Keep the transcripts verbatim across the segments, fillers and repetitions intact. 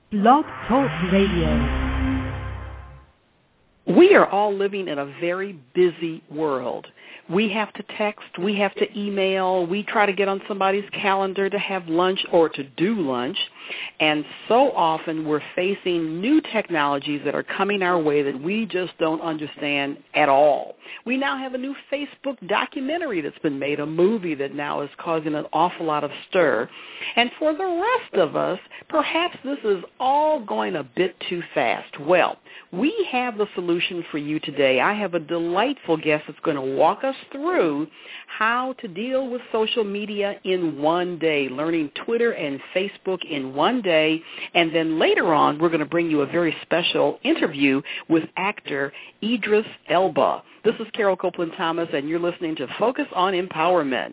Blog Talk Radio. We are all living in a very busy world. We have to text, we have to email, we try to get on somebody's calendar to have lunch or to do lunch, and so often we're facing new technologies that are coming our way that we just don't understand at all. We now have a new Facebook documentary that's been made, a movie that now is causing an awful lot of stir. And for the rest of us, perhaps this is all going a bit too fast. Well, we have the solution for you today. I have a delightful guest that's going to walk us through how to deal with social media in one day, learning Twitter and Facebook in one day. And then later on, we're going to bring you a very special interview with actor Idris Elba. This is Carol Copeland Thomas, and you're listening to Focus on Empowerment.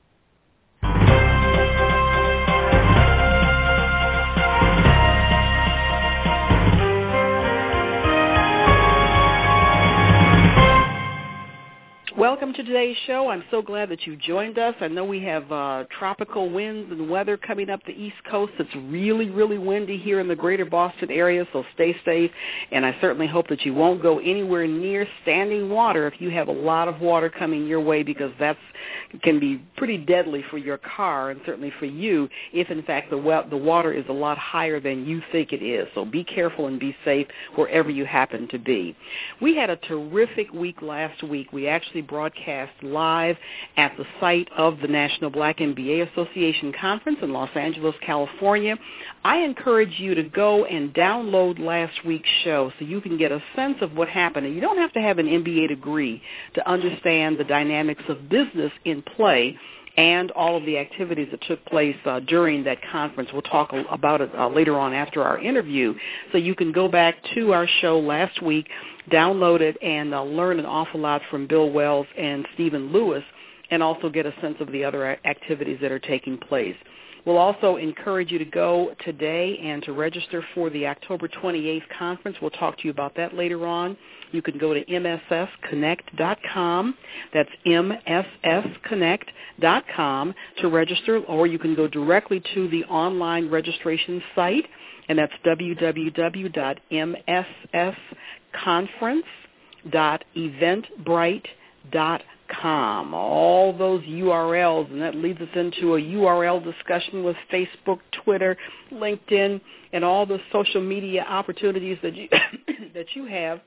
Welcome to today's show. I'm so glad that you joined us. I know we have uh, tropical winds and weather coming up the East Coast. It's really, really windy here in the greater Boston area, so stay safe. And I certainly hope that you won't go anywhere near standing water if you have a lot of water coming your way, because that can be pretty deadly for your car and certainly for you if, in fact, the, wa- the water is a lot higher than you think it is. So be careful and be safe wherever you happen to be. We had a terrific week last week. We actually broadcast live at the site of the National Black M B A Association Conference in Los Angeles, California. I encourage you to go and download last week's show so you can get a sense of what happened. And you don't have to have an M B A degree to understand the dynamics of business in play and all of the activities that took place uh, during that conference. We'll talk about it uh, later on after our interview. So you can go back to our show last week, download it, and uh, learn an awful lot from Bill Wells and Stephen Lewis, and also get a sense of the other activities that are taking place. We'll also encourage you to go today and to register for the October twenty-eighth conference. We'll talk to you about that later on. You can go to M S S connect dot com. That's M S S connect dot com to register, or you can go directly to the online registration site, and that's w w w dot m s s conference dot eventbrite dot com. All those U R Ls, and that leads us into a U R L discussion with Facebook, Twitter, LinkedIn, and all the social media opportunities that you that you have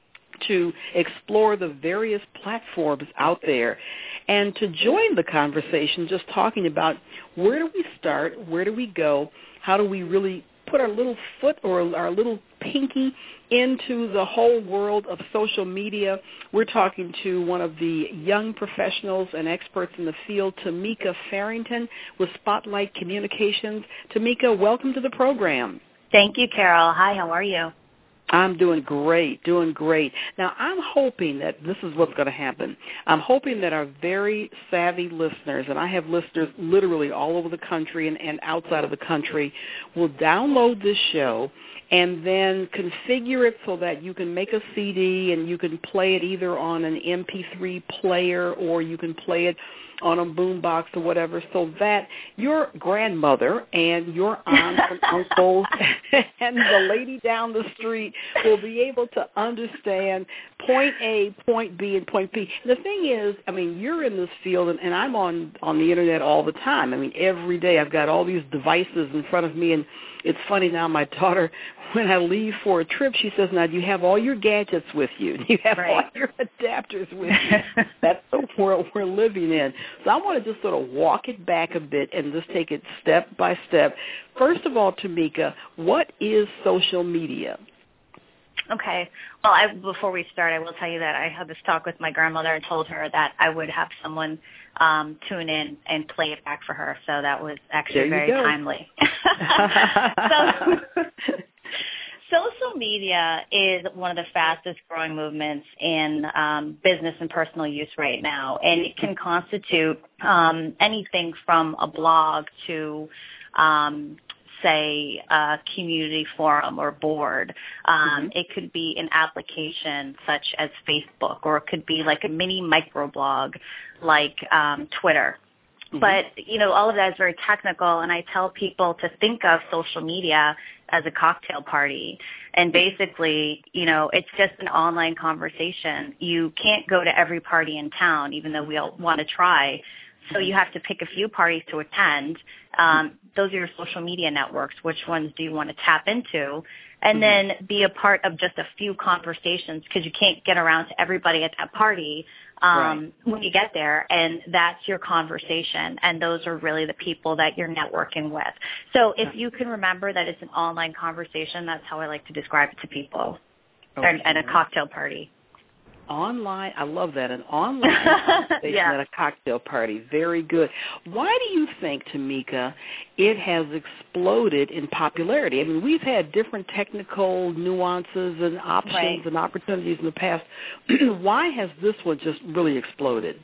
to explore the various platforms out there and to join the conversation, just talking about where do we start, where do we go, how do we really put our little foot or our little pinky into the whole world of social media. We're talking to one of the young professionals and experts in the field, Tamika Farrington with Spotlight Communications. Tamika, welcome to the program. Thank you, Carol. Hi, how are you? I'm doing great, doing great. Now, I'm hoping that this is what's going to happen. I'm hoping that our very savvy listeners, and I have listeners literally all over the country and, and outside of the country, will download this show and then configure it so that you can make a C D and you can play it either on an M P three player or you can play it on a boombox or whatever, so that your grandmother and your aunts and uncles and the lady down the street will be able to understand point A, point B, and point B. The thing is, I mean, you're in this field, and, and I'm on, on the Internet all the time. I mean, every day I've got all these devices in front of me, and it's funny now, my daughter, when I leave for a trip, she says, now, do you have all your gadgets with you? Do you have right. all your adapters with you? That's the world we're living in. So I want to just sort of walk it back a bit and just take it step by step. First of all, Tamika, what is social media? Okay. Well, I, before we start, I will tell you that I had this talk with my grandmother and told her that I would have someone um, tune in and play it back for her. So that was actually very go. timely. so, social media is one of the fastest growing movements in um, business and personal use right now, and it can constitute um, anything from a blog to um, say, a community forum or board. Um, mm-hmm. It could be an application such as Facebook, or it could be like a mini microblog like um, Twitter. Mm-hmm. But, you know, all of that is very technical, and I tell people to think of social media as a cocktail party. And basically, you know, it's just an online conversation. You can't go to every party in town, even though we all want to try. So you have to pick a few parties to attend. Um, those are your social media networks. Which ones do you want to tap into? And then be a part of just a few conversations, because you can't get around to everybody at that party um, right. when you get there. And that's your conversation. And those are really the people that you're networking with. So if you can remember that it's an online conversation, that's how I like to describe it to people okay. and, and a cocktail party. Online, I love that, an online conversation yeah. at a cocktail party. Very good. Why do you think, Tamika, it has exploded in popularity? I mean, we've had different technical nuances and options right. and opportunities in the past. Why has this one just really exploded?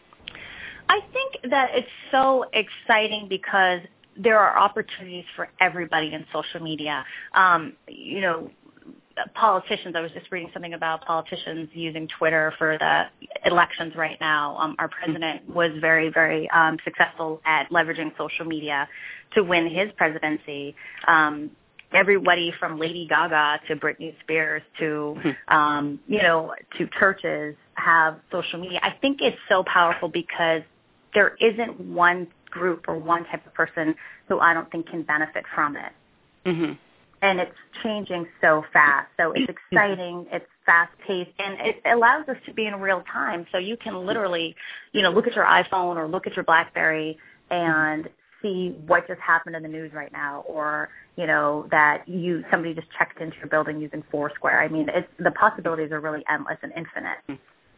I think that it's so exciting because there are opportunities for everybody in social media. Um, you know, politicians, I was just reading something about politicians using Twitter for the elections right now. Um, our president was very, very um, successful at leveraging social media to win his presidency. Um, everybody from Lady Gaga to Britney Spears to, um, you know, to churches have social media. I think it's so powerful because there isn't one group or one type of person who I don't think can benefit from it. Mm-hmm. And it's changing so fast. So it's exciting, it's fast-paced, and it allows us to be in real time. So you can literally, you know, look at your iPhone or look at your BlackBerry and see what just happened in the news right now, or, you know, that you somebody just checked into your building using Foursquare. I mean, it's, the possibilities are really endless and infinite. And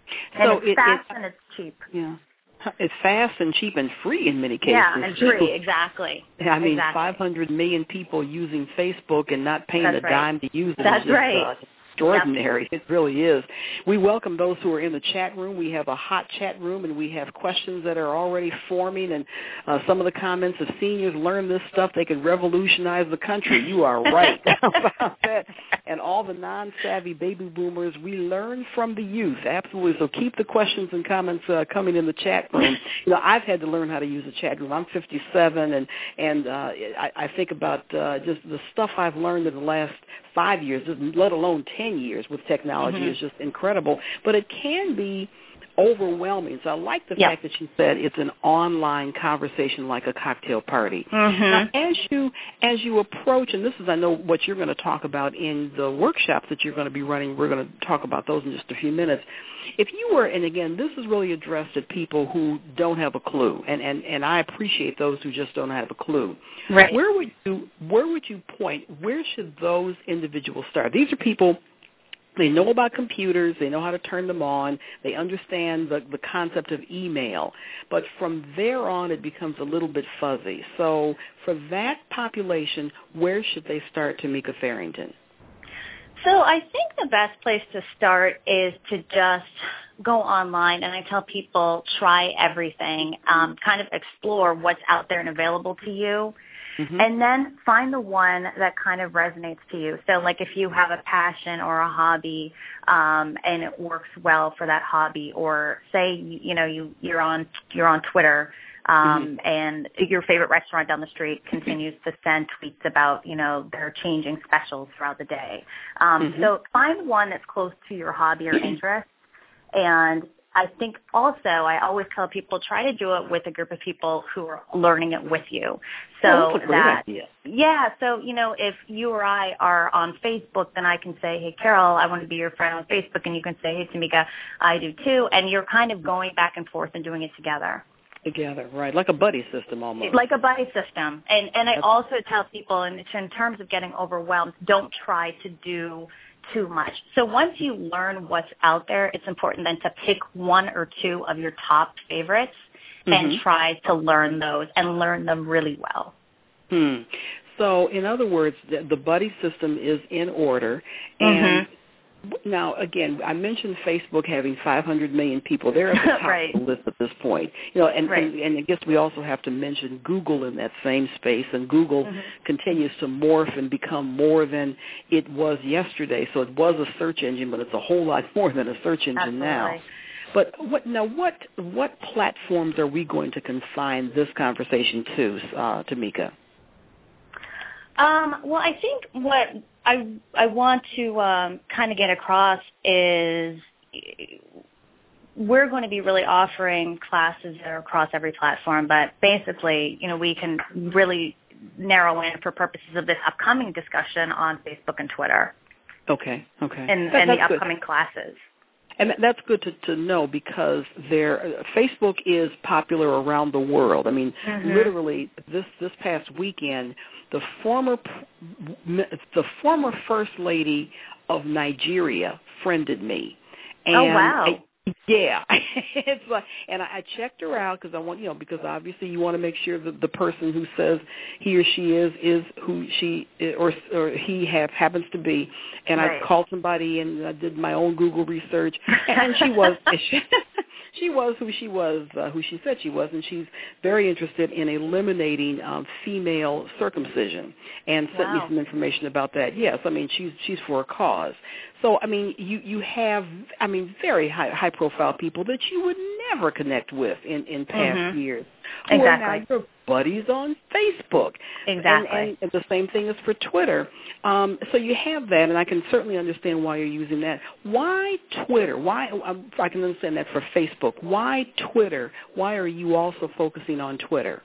so it's it, fast it, and it's cheap. Yeah. It's fast and cheap and free in many cases. Yeah, and free, exactly. I mean, exactly. five hundred million people using Facebook and not paying That's a right. dime to use it. That's is just, right. Uh, extraordinary. Yep. It really is. We welcome those who are in the chat room. We have a hot chat room, and we have questions that are already forming, and uh, some of the comments, if seniors learn this stuff, they can revolutionize the country. You are right about that. And all the non-savvy baby boomers, we learn from the youth. Absolutely. So keep the questions and comments uh, coming in the chat room. You know, I've had to learn how to use the chat room. I'm fifty-seven, and, and uh, I, I think about uh, just the stuff I've learned in the last five years, let alone ten years with technology, mm-hmm. is just incredible. But it can be overwhelming. So I like the yep. fact that you said it's an online conversation like a cocktail party. Mm-hmm. Now, as you as you approach, and this is, I know, what you're going to talk about in the workshops that you're going to be running. We're going to talk about those in just a few minutes. If you were, and again, this is really addressed at people who don't have a clue, and, and, and I appreciate those who just don't have a clue. Right. Where would you where would you point? Where should those individuals start? These are people. They know about computers. They know how to turn them on. They understand the, the concept of email. But from there on, it becomes a little bit fuzzy. So for that population, where should they start, Tamika Farrington? So I think the best place to start is to just go online, and I tell people try everything, um, kind of explore what's out there and available to you. Mm-hmm. And then find the one that kind of resonates to you. So like if you have a passion or a hobby um, and it works well for that hobby, or say, you know, you, you're on you're on Twitter um, mm-hmm. and your favorite restaurant down the street continues to send tweets about, you know, they're changing specials throughout the day. Um, mm-hmm. So find one that's close to your hobby or interest. And I think also I always tell people try to do it with a group of people who are learning it with you. So oh, that's a great that idea. Yeah, so you know, if you or I are on Facebook, then I can say, "Hey Carol, I want to be your friend on Facebook," and you can say, "Hey Tamika, I do too," and you're kind of going back and forth and doing it together. Together, right, like a buddy system almost. Like a buddy system. And and I also tell people, in, in terms of getting overwhelmed, don't try to do too much. So once you learn what's out there, it's important then to pick one or two of your top favorites mm-hmm. and try to learn those and learn them really well. Hmm. So in other words, the, the buddy system is in order. And mm-hmm. now, again, I mentioned Facebook having five hundred million people. They're at the top right. of the list at this point. You know, and, right. and, and I guess we also have to mention Google in that same space, and Google mm-hmm. continues to morph and become more than it was yesterday. So it was a search engine, but it's a whole lot more than a search engine Absolutely. now. But what now? What what platforms are we going to confine this conversation to, uh, Tamika? Um, well, I think what I I want to um, kind of get across is we're going to be really offering classes that are across every platform, but basically, you know, we can really narrow in for purposes of this upcoming discussion on Facebook and Twitter. Okay, okay. And, that, and the good. upcoming classes. And that's good to, to know because there, Facebook is popular around the world. I mean, mm-hmm. literally, this this past weekend, the former the former First Lady of Nigeria friended me. And oh, wow. I, yeah, it's like, and I, I checked her out because I want, you know, because obviously you want to make sure that the person who says he or she is is who she or or he have happens to be. And right. I called somebody and I did my own Google research, and she was she, she was who she was, uh, who she said she was, and she's very interested in eliminating um, female circumcision, and sent wow. me some information about that. Yes, I mean she's she's for a cause. So, I mean, you, you have, I mean, very high, high-profile people that you would never connect with in, in past mm-hmm. years. Exactly. Who are now your buddies on Facebook. Exactly. And, and the same thing is for Twitter. Um, so you have that, and I can certainly understand why you're using that. Why Twitter? Why? I can understand that for Facebook. Why Twitter? Why are you also focusing on Twitter?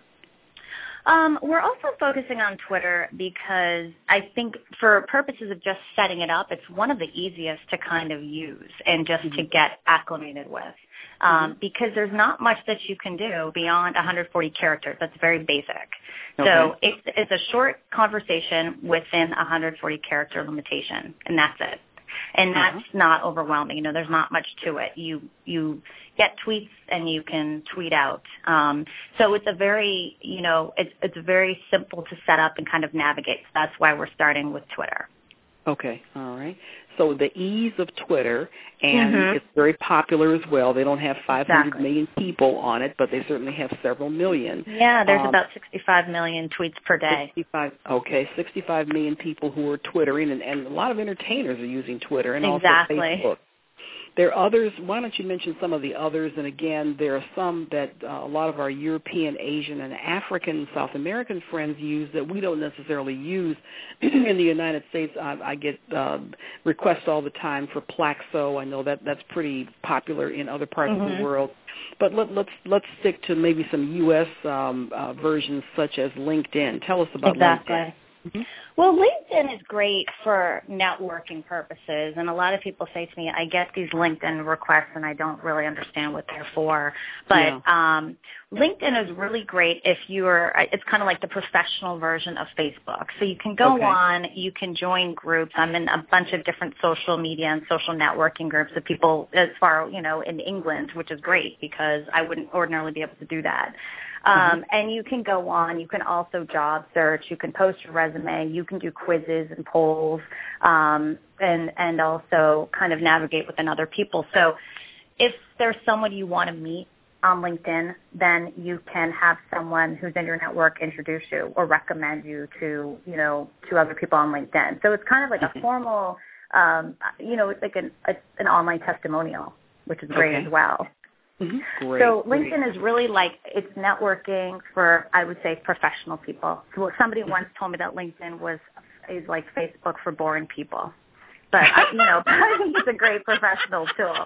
Um, we're also focusing on Twitter because I think for purposes of just setting it up, it's one of the easiest to kind of use and just mm-hmm. to get acclimated with um, mm-hmm. because there's not much that you can do beyond one hundred forty characters. That's very basic. Okay. So it's, it's a short conversation within one hundred forty character limitation, and that's it. And that's uh-huh. not overwhelming. You know, there's not much to it. You you get tweets and you can tweet out. Um, so it's a very, you know, it's it's very simple to set up and kind of navigate. So that's why we're starting with Twitter. Okay, all right. So the ease of Twitter, and mm-hmm. it's very popular as well. They don't have five hundred exactly. million people on it, but they certainly have several million. Yeah, there's um, about sixty-five million tweets per day. sixty-five, okay, sixty-five million people who are Twittering, and, and a lot of entertainers are using Twitter and exactly. also Facebook. There are others. Why don't you mention some of the others? And again, there are some that uh, a lot of our European, Asian, and African, South American friends use that we don't necessarily use in the United States. I, I get uh, requests all the time for Plaxo. I know that that's pretty popular in other parts mm-hmm. of the world. But let, let's let's stick to maybe some U S um, uh, versions such as LinkedIn. Tell us about exactly. LinkedIn. Mm-hmm. Well, LinkedIn is great for networking purposes, and a lot of people say to me, I get these LinkedIn requests and I don't really understand what they're for. But yeah. um, LinkedIn is really great if you're, it's kind of like the professional version of Facebook. So you can go okay. on, you can join groups. I'm in a bunch of different social media and social networking groups of people as far, you know, in England, which is great because I wouldn't ordinarily be able to do that. Um, mm-hmm. And you can go on. You can also job search. You can post your resume. You can do quizzes and polls, um, and and also kind of navigate within other people. So, if there's someone you want to meet on LinkedIn, then you can have someone who's in your network introduce you or recommend you to you know to other people on LinkedIn. So it's kind of like mm-hmm. a formal, um, you know, it's like an a, an online testimonial, which is great okay. as well. Mm-hmm. Great, so LinkedIn great. is really like, it's networking for, I would say, professional people. So somebody mm-hmm. once told me that LinkedIn was is like Facebook for boring people. But, I, you know, I think it's a great professional tool.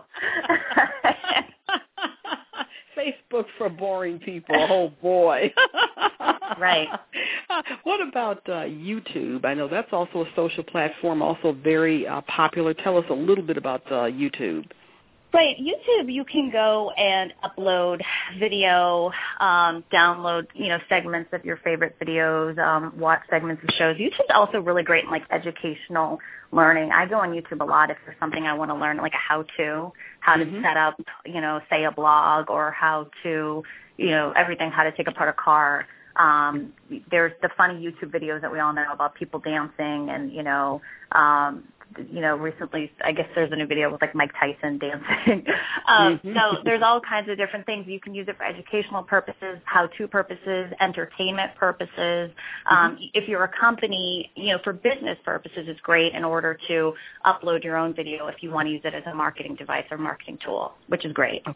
Facebook for boring people. Oh, boy. Right. What about uh, YouTube? I know that's also a social platform, also very uh, popular. Tell us a little bit about uh, YouTube. Right. YouTube, you can go and upload video, um, download, you know, segments of your favorite videos, um, watch segments of shows. YouTube's also really great in, like, educational learning. I go on YouTube a lot if there's something I want to learn, like a how-to, how to mm-hmm. set up, you know, say a blog or how to, you know, everything, how to take apart a car. Um, there's the funny YouTube videos that we all know about people dancing and, you know, um, you know, recently, I guess there's a new video with like Mike Tyson dancing. um, mm-hmm. So there's all kinds of different things. You can use it for educational purposes, how-to purposes, entertainment purposes. Um, mm-hmm. If you're a company, you know, for business purposes, it's great in order to upload your own video if you want to use it as a marketing device or marketing tool, which is great.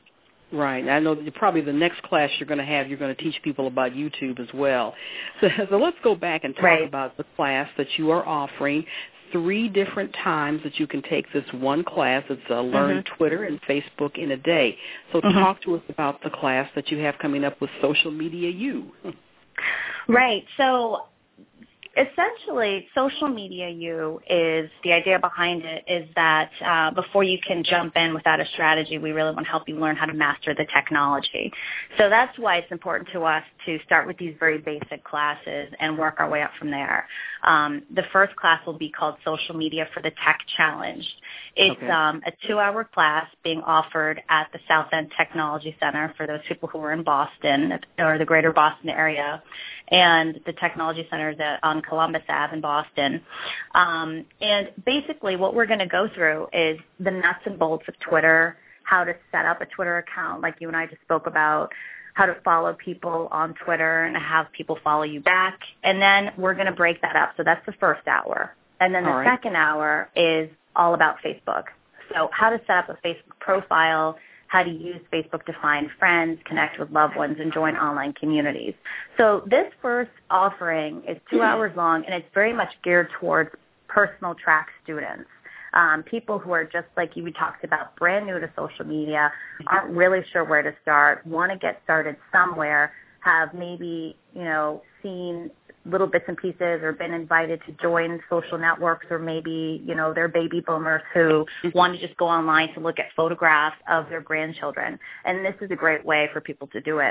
Right. I know that probably the next class you're going to have, you're going to teach people about YouTube as well. So, so let's go back and talk right. about the class that you are offering. Three different times that you can take this one class. It's uh, Learn mm-hmm. Twitter and Facebook in a day. So mm-hmm. talk to us about the class that you have coming up with Social Media U. Right. So essentially, Social Media U is, the idea behind it is that uh, before you can jump in without a strategy, we really want to help you learn how to master the technology. So that's why it's important to us to start with these very basic classes and work our way up from there. Um, the first class will be called Social Media for the Tech Challenge. It's okay. um, a two-hour class being offered at the South End Technology Center for those people who are in Boston or the greater Boston area. And the Technology Center is at, on Columbus Avenue in Boston. Um, and basically what we're going to go through is the nuts and bolts of Twitter, how to set up a Twitter account like you and I just spoke about, how to follow people on Twitter and have people follow you back. And then we're going to break that up. So that's the first hour. And then the all right. second hour is all about Facebook. So how to set up a Facebook profile, how to use Facebook to find friends, connect with loved ones, and join online communities. So this first offering is two hours long, and it's very much geared towards personal track students, um, people who are just like you, we talked about, brand new to social media, aren't really sure where to start, want to get started somewhere, have maybe, you know, seen little bits and pieces or been invited to join social networks, or maybe, you know, they're baby boomers who want to just go online to look at photographs of their grandchildren. And this is a great way for people to do it.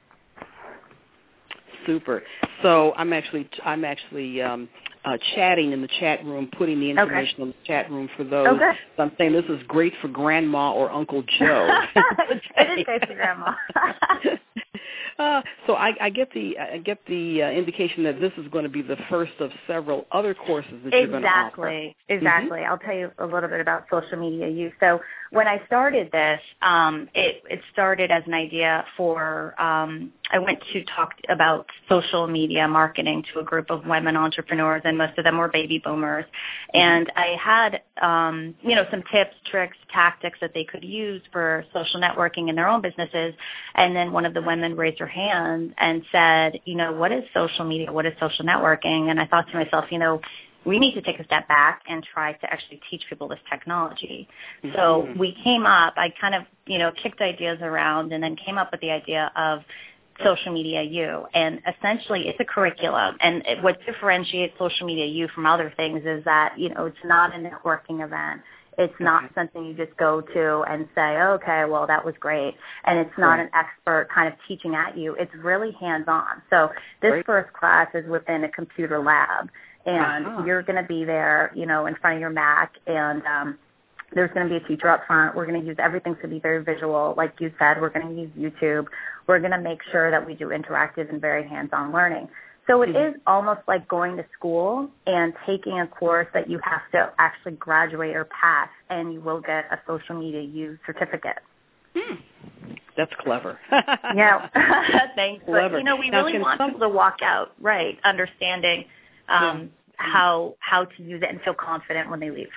Super. So I'm actually I'm actually um, uh, chatting in the chat room, putting the information okay. in the chat room for those. Okay. So I'm saying this is great for Grandma or Uncle Joe. It is great for Grandma. Uh, so I, I get the I get the uh, indication that this is going to be the first of several other courses that exactly. you're going to offer. Exactly. Exactly. Mm-hmm. I'll tell you a little bit about Social Media U. So when I started this, um, it, it started as an idea for, um, I went to talk about social media marketing to a group of women entrepreneurs, and most of them were baby boomers. Mm-hmm. And I had, um, you know, some tips, tricks, tactics that they could use for social networking in their own businesses. And then one of the women raised her hand and said, you know, what is social media? What is social networking? And I thought to myself, you know, we need to take a step back and try to actually teach people this technology. Mm-hmm. So we came up, I kind of, you know, kicked ideas around and then came up with the idea of Social Media U. And essentially it's a curriculum. And it, what differentiates Social Media U from other things is that, you know, it's not a networking event. It's not okay. something you just go to and say, okay, well, that was great. And it's not right. an expert kind of teaching at you. It's really hands-on. So this right. first class is within a computer lab. And uh-huh. you're going to be there, you know, in front of your Mac, and um, there's going to be a teacher up front. We're going to use everything to be very visual. Like you said, we're going to use YouTube. We're going to make sure that we do interactive and very hands-on learning. So it mm-hmm. is almost like going to school and taking a course that you have to actually graduate or pass, and you will get a Social Media U certificate. Hmm. That's clever. Yeah, thanks. Clever. But, you know, we now, really want some... people to walk out, right, understanding um, yeah. how how to use it and feel confident when they leave.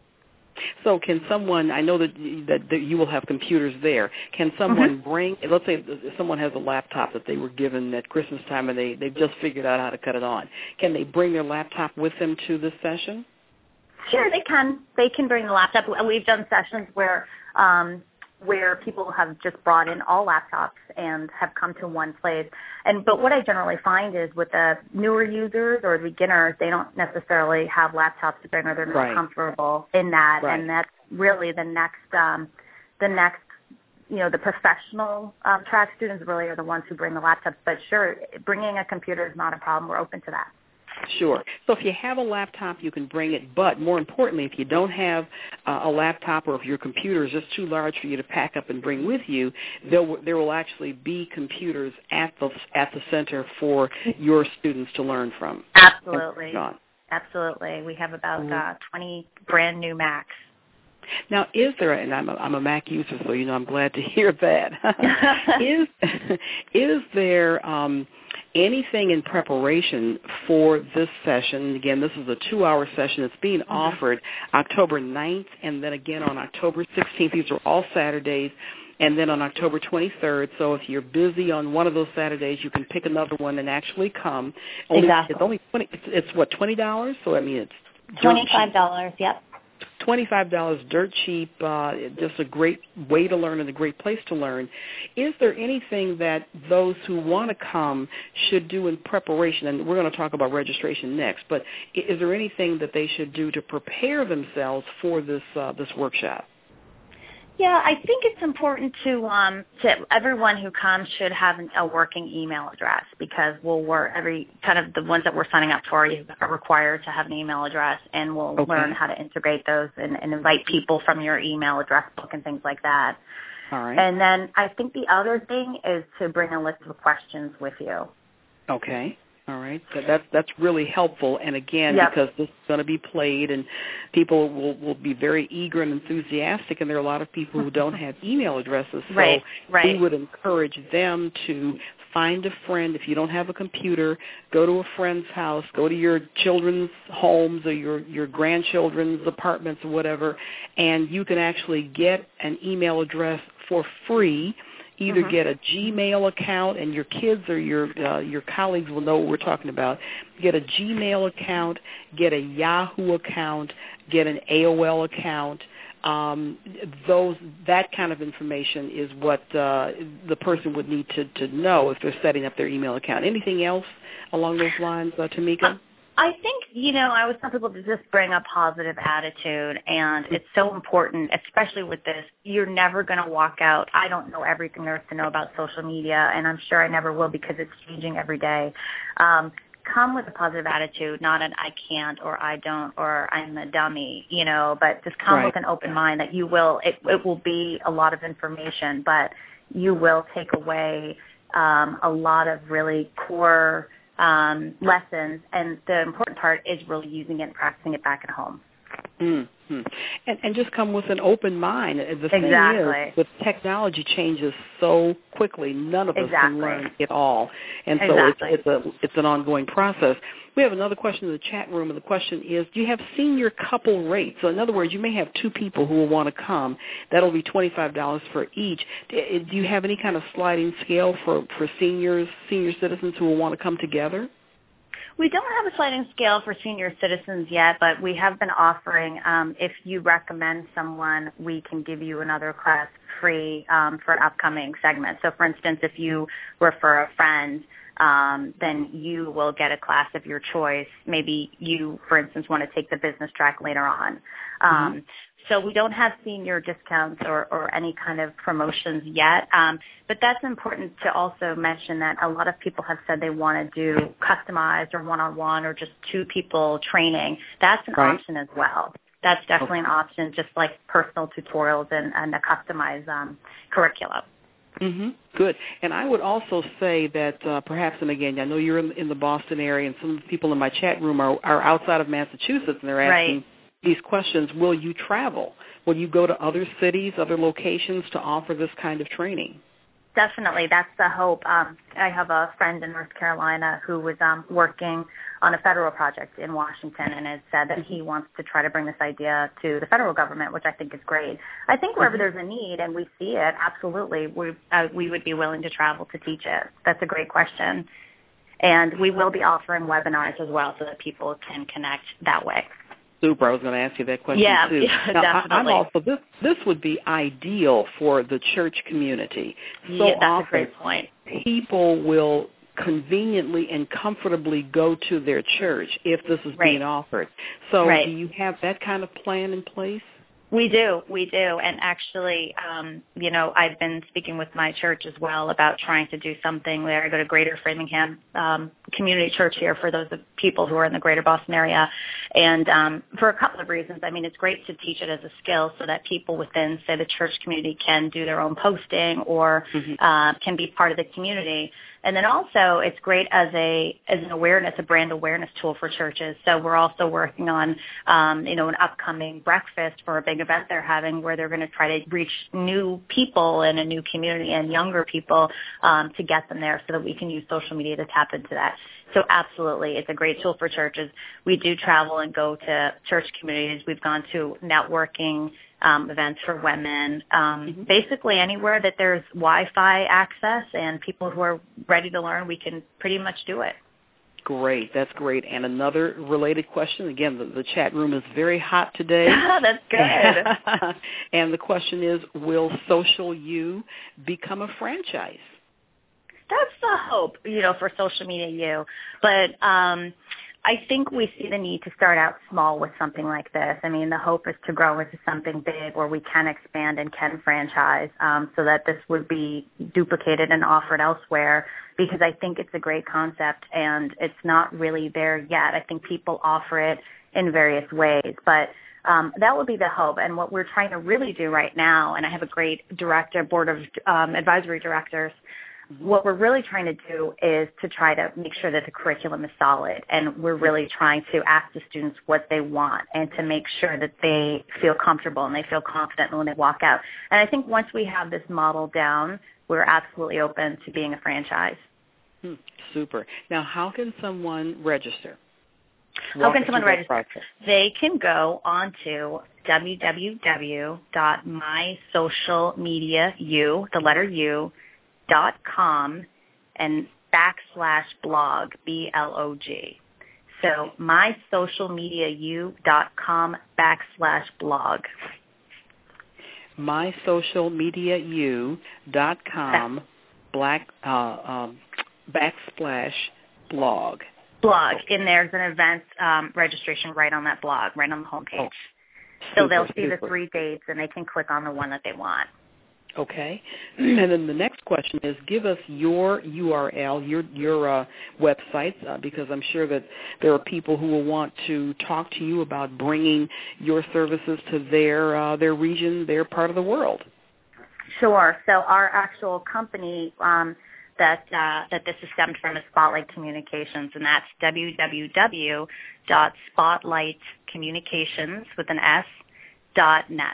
So can someone, I know that, that that you will have computers there, can someone mm-hmm. bring, let's say someone has a laptop that they were given at Christmas time and they, they've just figured out how to cut it on. Can they bring their laptop with them to this session? Sure, they can. They can bring the laptop. We've done sessions where um, where people have just brought in all laptops and have come to one place. And but what I generally find is with the newer users or beginners, they don't necessarily have laptops to bring, or they're not right. comfortable in that. Right. And that's really the next, um, the next, you know, the professional um, track students really are the ones who bring the laptops. But sure, bringing a computer is not a problem. We're open to that. Sure. So if you have a laptop, you can bring it. But more importantly, if you don't have uh, a laptop, or if your computer is just too large for you to pack up and bring with you, there will, there will actually be computers at the at the center for your students to learn from. Absolutely. Absolutely. We have about mm-hmm. uh, twenty brand new Macs. Now, is there, and I'm a, I'm a Mac user, so, you know, I'm glad to hear that. is, is there um, anything in preparation for this session? Again, this is a two-hour session that's being mm-hmm. offered October ninth and then again on October sixteenth. These are all Saturdays. and then on October twenty-third. So if you're busy on one of those Saturdays, you can pick another one and actually come. Only, exactly. It's only twenty. It's, it's what twenty dollars. So I mean, it's twenty-five dollars. Yep. twenty-five dollars, dirt cheap, uh, just a great way to learn and a great place to learn. Is there anything that those who want to come should do in preparation? And we're going to talk about registration next, but is there anything that they should do to prepare themselves for this uh, this workshop? Yeah, I think it's important to um, to everyone who comes should have an, a working email address, because we'll work every kind of the ones that we're signing up for you are required to have an email address, and we'll okay. learn how to integrate those and, and invite people from your email address book and things like that. All right. And then I think the other thing is to bring a list of questions with you. Okay. All right. So that's, that's really helpful. And, again, yep. because this is going to be played and people will, will be very eager and enthusiastic, and there are a lot of people who don't have email addresses. So right, right. we would encourage them to find a friend. If you don't have a computer, go to a friend's house, go to your children's homes or your, your grandchildren's apartments or whatever, and you can actually get an email address for free. Either mm-hmm. get a Gmail account, and your kids or your uh, your colleagues will know what we're talking about. Get a Gmail account, get a Yahoo account, get an A O L account. Um, those that kind of information is what uh, the person would need to, to know if they're setting up their email account. Anything else along those lines, uh, Tamika? Uh- I think, you know, I always tell people to just bring a positive attitude, and it's so important, especially with this. You're never going to walk out. I don't know everything there is to know about social media, and I'm sure I never will, because it's changing every day. Um, come with a positive attitude, not an I can't or I don't or I'm a dummy, you know, but just come right. with an open mind that you will, it, it will be a lot of information, but you will take away um, a lot of really core Um, lessons, and the important part is really using it and practicing it back at home. Mm-hmm. And, and just come with an open mind. The thing exactly. is, with technology changes so quickly, none of us exactly. can learn it all, and so exactly. it's, it's a it's an ongoing process. We have another question in the chat room, and the question is, do you have senior couple rates? So in other words, you may have two people who will want to come. That'll be twenty-five dollars for each. Do you have any kind of sliding scale for, for seniors, senior citizens who will want to come together? We don't have a sliding scale for senior citizens yet, but we have been offering, um, if you recommend someone, we can give you another class free um, for an upcoming segment. So, for instance, if you refer a friend, um, then you will get a class of your choice. Maybe you, for instance, want to take the business track later on. Um, mm-hmm. So we don't have senior discounts or, or any kind of promotions yet, um, but that's important to also mention that a lot of people have said they want to do customized or one-on-one or just two people training. That's an right. option as well. That's definitely okay. an option, just like personal tutorials and, and a customized um, curriculum. Mm-hmm. Good. And I would also say that uh, perhaps, and again, I know you're in, in the Boston area, and some of the people in my chat room are, are outside of Massachusetts, and they're asking right. these questions. Will you travel? Will you go to other cities, other locations to offer this kind of training? Definitely. That's the hope. Um, I have a friend in North Carolina who was um, working on a federal project in Washington and has said that he wants to try to bring this idea to the federal government, which I think is great. I think wherever mm-hmm. there's a need and we see it, absolutely, we, uh, we would be willing to travel to teach it. That's a great question. And we will be offering webinars as well so that people can connect that way. Super. I was going to ask you that question yeah, too. Yeah, now, definitely. I'm also this. This would be ideal for the church community. So yeah, that's often, a great point. People will conveniently and comfortably go to their church if this is right. being offered. So, right. do you have that kind of plan in place? We do, we do, and actually, um, you know, I've been speaking with my church as well about trying to do something there. I go to Greater Framingham um, Community Church here for those people who are in the Greater Boston area, and um, for a couple of reasons. I mean, it's great to teach it as a skill so that people within, say, the church community can do their own posting or mm-hmm. uh, can be part of the community. And then also, it's great as a as an awareness, a brand awareness tool for churches. So we're also working on, um, you know, an upcoming breakfast for a big event they're having where they're going to try to reach new people in a new community and younger people um, to get them there so that we can use social media to tap into that. So absolutely, it's a great tool for churches. We do travel and go to church communities. We've gone to networking um, events for women, um, Mm-hmm. basically anywhere that there's Wi-Fi access and people who are ready to learn, we can pretty much do it. Great. That's great. And another related question. Again, the, the chat room is very hot today. That's good. And the question is, will Social U become a franchise? That's the hope, you know, for Social Media U. But um, I think we see the need to start out small with something like this. I mean, the hope is to grow into something big where we can expand and can franchise, um, so that this would be duplicated and offered elsewhere, because I think it's a great concept and it's not really there yet. I think people offer it in various ways, but um, that would be the hope. And what we're trying to really do right now, and I have a great director, board of um, advisory directors, what we're really trying to do is to try to make sure that the curriculum is solid, and we're really trying to ask the students what they want and to make sure that they feel comfortable and they feel confident when they walk out. And I think once we have this model down, we're absolutely open to being a franchise. Hmm, super. Now, how can someone register? How Walk can someone register? process. They can go on to w w w dot my social media u, the letter U, dot com and backslash blog, B L O G. So my social media u dot com backslash blog. my social media u dot com black uh, um, backslash blog. Blog. And there's an event um, registration right on that blog, right on the homepage. Oh, so super, they'll see super. the three dates and they can click on the one that they want. Okay. And then the next question is, give us your U R L, your your uh, websites, uh, because I'm sure that there are people who will want to talk to you about bringing your services to their uh, their region, their part of the world. Sure. So our actual company um, that uh, that this is stemmed from is Spotlight Communications, and that's w w w dot spotlight communications with an S dot net.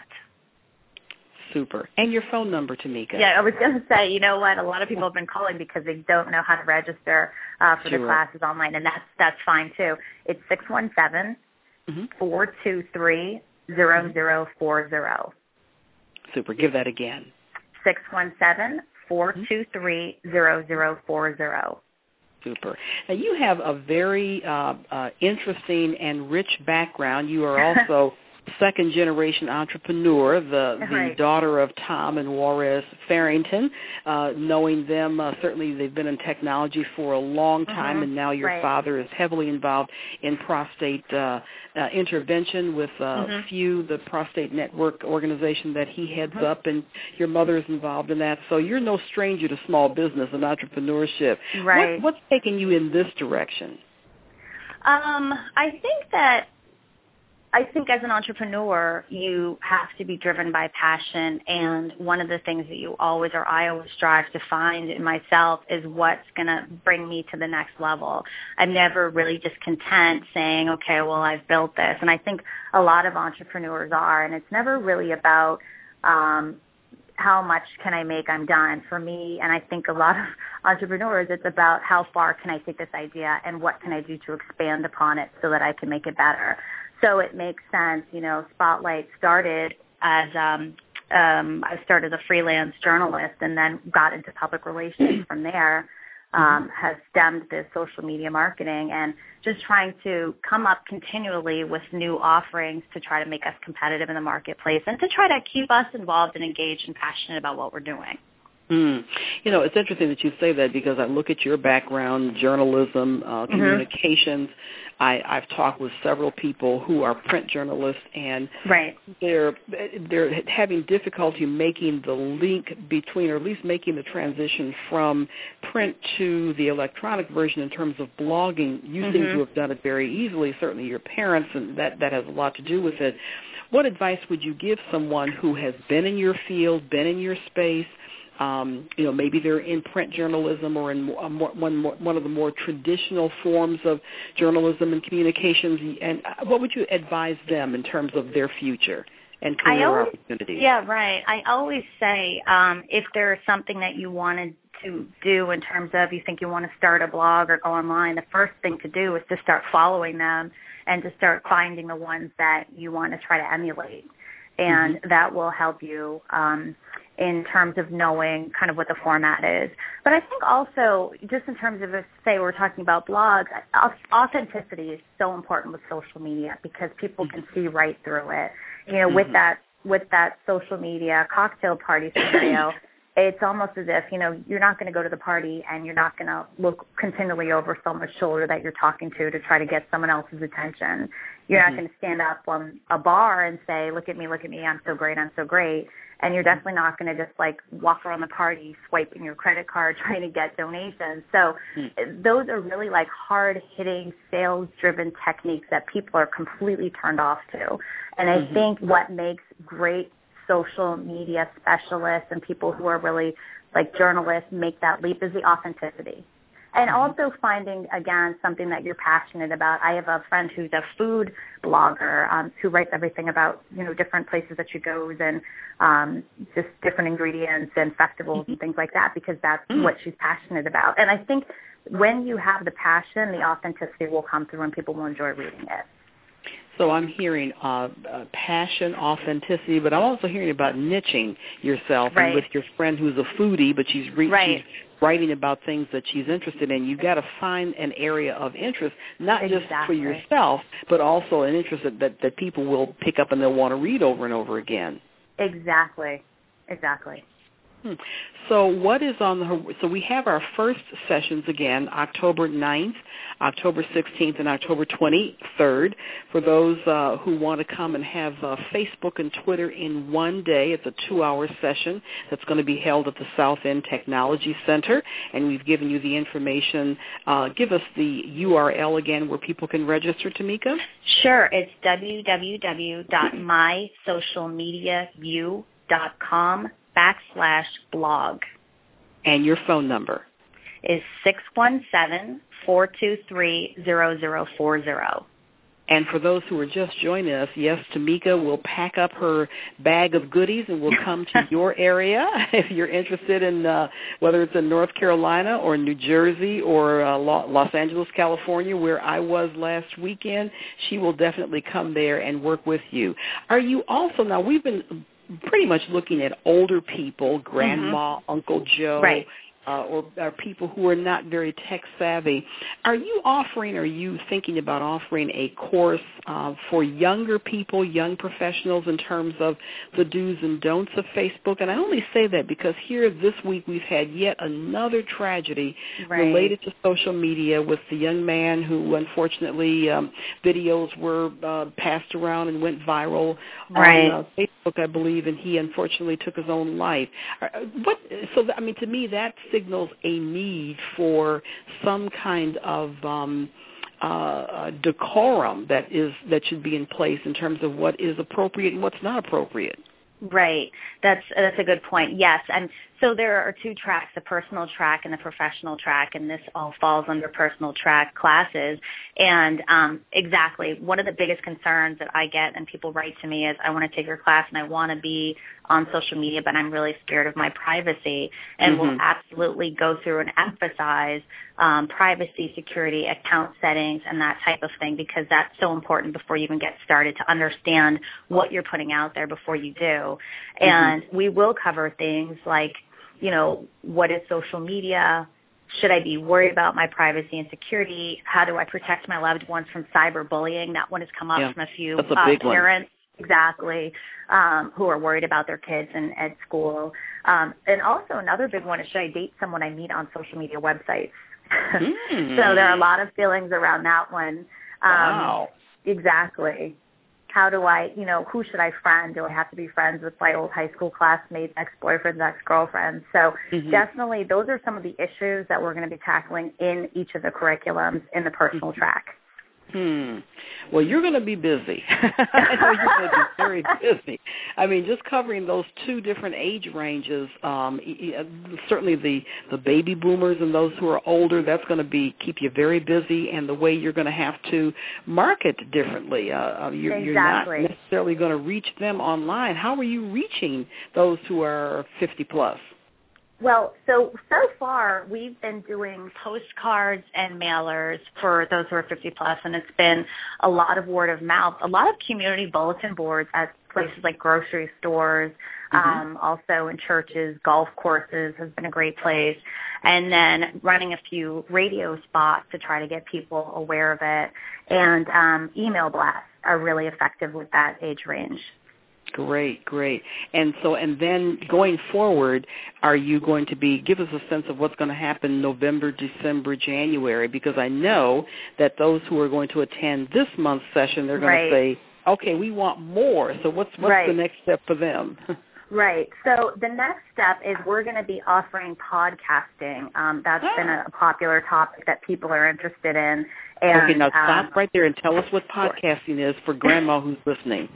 Super. And your phone number, Tamika. Yeah, I was going to say, you know what, a lot of people have been calling because they don't know how to register uh, for Sure. the classes online, and that's that's fine too. It's six one seven, four two three, zero zero four zero. Super. Give that again. six one seven, four two three, zero zero four zero. Super. Now, you have a very uh, uh, interesting and rich background. You are also second-generation entrepreneur, the, the Right. daughter of Tom and Juarez Farrington. Uh, knowing them, uh, certainly they've been in technology for a long time, Mm-hmm. and now your Right. father is heavily involved in prostate uh, uh, intervention with uh, Mm-hmm. F U, the Prostate Network organization that he heads Mm-hmm. up, and your mother is involved in that. So you're no stranger to small business and entrepreneurship. Right. What, what's taking you in this direction? Um, I think that I think as an entrepreneur, you have to be driven by passion, and one of the things that you always, or I always strive to find in myself is what's going to bring me to the next level. I'm never really just content saying, okay, well, I've built this, and I think a lot of entrepreneurs are, and it's never really about um, how much can I make, I'm done. For me, and I think a lot of entrepreneurs, it's about how far can I take this idea and what can I do to expand upon it so that I can make it better. So it makes sense, you know, Spotlight started as, um, um, I started a freelance journalist and then got into public relations from there, um, has stemmed this social media marketing and just trying to come up continually with new offerings to try to make us competitive in the marketplace and to try to keep us involved and engaged and passionate about what we're doing. Mm. You know, it's interesting that you say that because I look at your background, journalism, uh, communications. Mm-hmm. I, I've talked with several people who are print journalists, and right. they're they're having difficulty making the link between, or at least making the transition from print to the electronic version in terms of blogging. You mm-hmm. seem to have done it very easily. Certainly, your parents, and that that has a lot to do with it. What advice would you give someone who has been in your field, been in your space? Um, you know, maybe they're in print journalism or in a more, one, more, one of the more traditional forms of journalism and communications. And what would you advise them in terms of their future and career I always, opportunities? Yeah, right. I always say um, if there's something that you wanted to do in terms of you think you want to start a blog or go online, the first thing to do is to start following them and to start finding the ones that you want to try to emulate. and mm-hmm. that will help you um, in terms of knowing kind of what the format is. But I think also, just in terms of, if, say, we're talking about blogs, authenticity is so important with social media because people can see right through it. You know, mm-hmm. with that with that social media cocktail party scenario, it's almost as if, you know, you're not going to go to the party and you're not going to look continually over someone's shoulder that you're talking to to try to get someone else's attention. You're mm-hmm. not going to stand up on a bar and say, look at me, look at me, I'm so great, I'm so great. And you're definitely not going to just, like, walk around the party swiping your credit card trying to get donations. So mm. those are really, like, hard-hitting, sales-driven techniques that people are completely turned off to. And I mm-hmm. think what makes great social media specialists and people who are really, like, journalists make that leap is the authenticity. And also finding, again, something that you're passionate about. I have a friend who's a food blogger um, who writes everything about, you know, different places that she goes and um, just different ingredients and festivals mm-hmm. and things like that because that's mm. what she's passionate about. And I think when you have the passion, the authenticity will come through and people will enjoy reading it. So I'm hearing uh, uh, passion, authenticity, but I'm also hearing about niching yourself. Right. And with your friend who's a foodie, but she's, re- right. she's writing about things that she's interested in. You've got to find an area of interest, not exactly. just for yourself, but also an interest that, that, that people will pick up and they'll want to read over and over again. Exactly. Exactly. Hmm. So what is on the, so we have our first sessions again, October ninth, October sixteenth, and October twenty-third. For those uh, who want to come and have uh, Facebook and Twitter in one day, it's a two-hour session that's going to be held at the South End Technology Center, and we've given you the information. Uh, give us the U R L again where people can register, Tamika. Sure. It's w w w dot my social media view dot com backslash blog. And your phone number is six one seven, four two three, zero zero four zero. And for those who are just joining us, yes, Tamika will pack up her bag of goodies and will come to your area if you're interested in uh, whether it's in North Carolina or New Jersey or uh, Los Angeles, California, where I was last weekend. She will definitely come there and work with you. Are you also, now we've been pretty much looking at older people, grandma, mm-hmm. Uncle Joe, right. uh, or, or people who are not very tech savvy. Are you offering, are you thinking about offering a course uh, for younger people, young professionals in terms of the do's and don'ts of Facebook? And I only say that because here this week we've had yet another tragedy right. related to social media with the young man who unfortunately um, videos were uh, passed around and went viral right. on uh, Facebook, I believe, and he unfortunately took his own life. What? So, I mean, to me, that signals a need for some kind of um, uh, decorum that is that should be in place in terms of what is appropriate and what's not appropriate. Right. That's that's a good point. Yes. And so there are two tracks, the personal track and the professional track, and this all falls under personal track classes. And um, exactly, one of the biggest concerns that I get and people write to me is, I want to take your class and I want to be on social media, but I'm really scared of my privacy. And mm-hmm. we'll absolutely go through and emphasize um, privacy, security, account settings, and that type of thing, because that's so important before you even get started to understand what you're putting out there before you do. Mm-hmm. And we will cover things like, you know, what is social media? Should I be worried about my privacy and security? How do I protect my loved ones from cyberbullying? That one has come up yeah, from a few that's a uh, big parents, one. exactly, um, who are worried about their kids in, at school. Um, and also another big one is, should I date someone I meet on social media websites? Mm. So there are a lot of feelings around that one. Um, wow. Exactly. How do I, you know, who should I friend? Do I have to be friends with my old high school classmates, ex-boyfriends, ex-girlfriends? So mm-hmm. definitely those are some of the issues that we're going to be tackling in each of the curriculums in the personal mm-hmm. track. Hmm. Well, you're going to be busy. I know you're going to be very busy. I mean, just covering those two different age ranges, um, certainly the, the baby boomers and those who are older, that's going to be keep you very busy, and the way you're going to have to market differently. Uh, you're, exactly. you're not necessarily going to reach them online. How are you reaching those who are fifty plus? Well, so, so far we've been doing postcards and mailers for those who are fifty plus, and it's been a lot of word of mouth, a lot of community bulletin boards at places like grocery stores, mm-hmm. um, also in churches, golf courses has been a great place, and then running a few radio spots to try to get people aware of it, and um, email blasts are really effective with that age range. Great, great. And so, and then going forward, are you going to be, give us a sense of what's going to happen November, December, January, because I know that those who are going to attend this month's session, they're going right. to say, okay, we want more. So what's, what's right. the next step for them? Right. So the next step is we're going to be offering podcasting. Um, that's oh. been a popular topic that people are interested in. And, okay, now stop um, right there and tell us what podcasting is for Grandma who's listening.